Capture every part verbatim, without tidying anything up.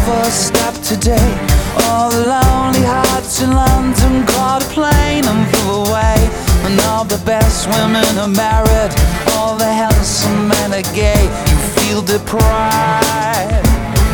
first stop today. All the lonely hearts in London caught a plane and flew away. And all the best women are married, all the handsome men are gay. You feel deprived.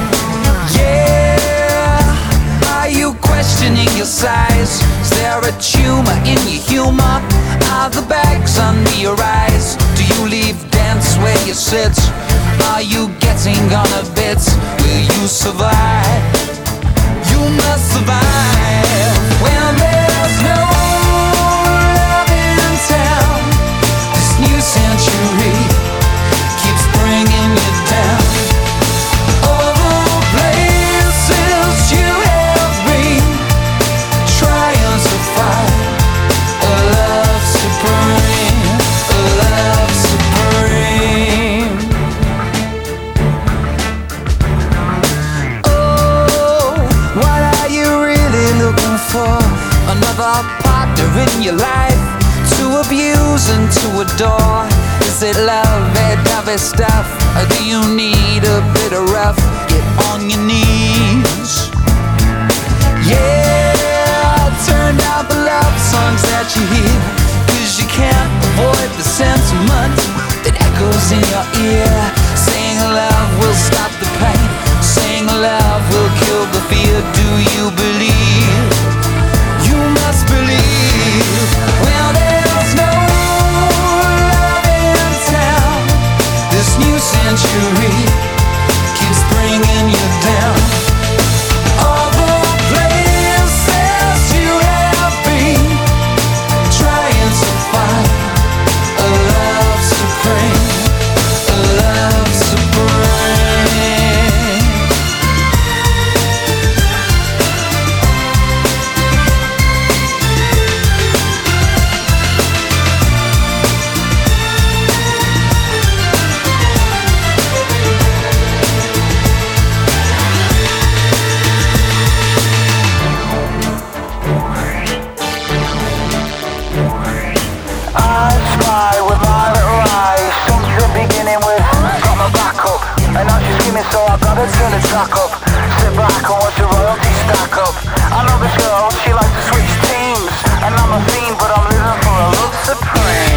Yeah, are you questioning your size? Is there a tumor in your humor? Are the bags under your eyes? Do you leave dance where you sit? Are you getting on a bit? Will you survive? You must survive when there's no love in town. This new century keeps bringing you down. All the places you have been, trying to find a love supreme, a love supreme. Oh, what are you really looking for? Another partner in your life to abuse and to adore? Is it love, that heavy stuff? Or do you need a bit of rough? Get on your knees. Yeah, turn down the love songs that you hear, 'cause you can't avoid the sentiment that echoes in your ear. Saying love will stop the pain, saying love will kill the fear. Do you believe? You must believe. Well, there's no love in town. This new century keeps bringing you down. All the places you have been, trying to find a love supreme, a love supreme. I spy with my little eyes since the beginning with got my back up, and now she's screaming, so I gotta turn the track up. Sit back and watch the royalty stack up. I know this girl, she likes to switch teams, and I'm a fiend, but I'm living for a love supreme.